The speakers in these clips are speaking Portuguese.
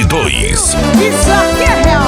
2002. Isso aqui é real.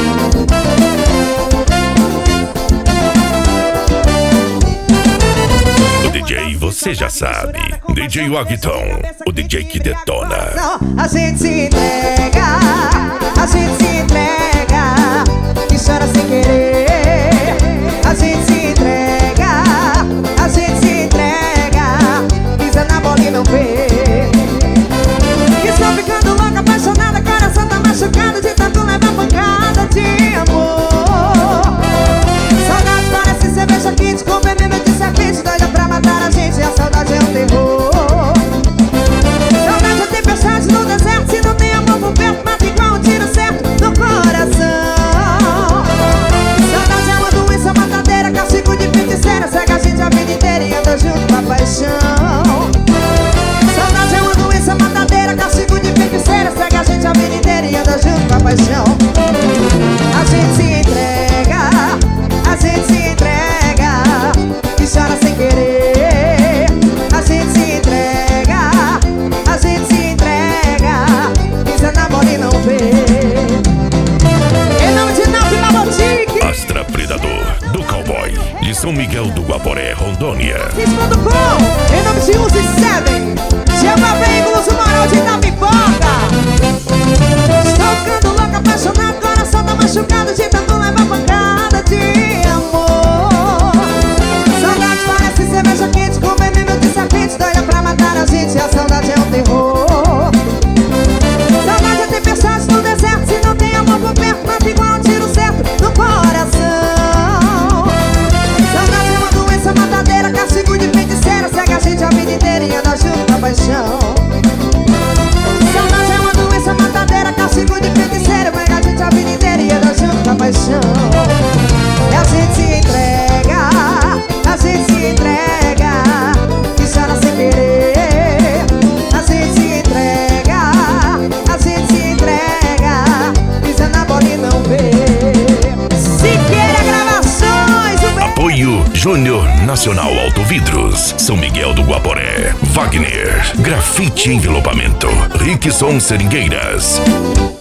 O DJ você já sabe, DJ Wagton, o DJ que detona. A gente se entrega, a gente se entrega e chora sem querer. A gente se entrega, a gente se entrega, pisa na bola e não vê. Estou ficando louca, apaixonada, coração tá machucado de tanto levar pancada de amor. Saudade parece cerveja quente com veneno de serpente, doida pra matar a gente, a saudade é um terror. Saudade é tempestade no deserto, se não tem amor por perto, mata igual um tiro certo no coração. Saudade é uma doença matadeira, castigo de feiticeira, cega a gente a vida inteira e anda junto com a paixão. Saudade é uma doença matadeira, castigo de feiticeira, cega a gente a vida inteira e anda junto com a paixão. A gente se entrega, a gente se entrega e chora sem querer. A gente se entrega, a gente se entrega, pisa na bola e não vê. Em nome de Nalpina Boutique, Astra Predador, do Cowboy, de São Miguel do Guaporé, Rondônia. Cis.com, em nome de Uzi 7, chama veículos, o moral de dar pipoca. Estou ficando louca, apaixonado, coração tá machucado de tanto levar pancada de amor. Saudade parece cerveja quente com veneno de serpente, doida pra matar a gente, a saudade é um terror. Saudade é tempestade no deserto, se não tem amor por perto, mata igual um tiro certo no coração. Saudade é uma doença matadeira, castigo de feiticeira, cega a gente a vida inteira e anda junto com a paixão. Saudade é uma doença matadeira, castigo de feiticeira, pega a gente a vida inteira e anda junto com a paixão. E a gente se entrega, a gente se entrega e chora sem querer. A gente se entrega, a gente se entrega, pisa na bola e não vê. Siqueira Gravações, o Apoio Júnior Nacional Autovidros, São Miguel do Guaporé, Wagner, Grafite Envelopamento, Rickson Seringueiras.